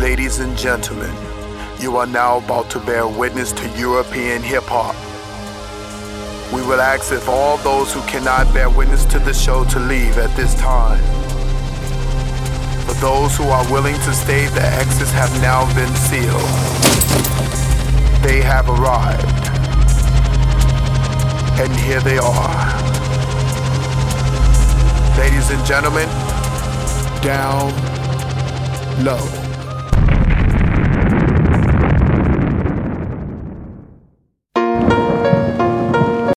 Ladies and gentlemen, you are now about to bear witness to European hip-hop. We will ask if all those who cannot bear witness to the show to leave at this time. For those who are willing to stay, the exits have now been sealed. They have arrived. And here they are. Ladies and gentlemen, down low.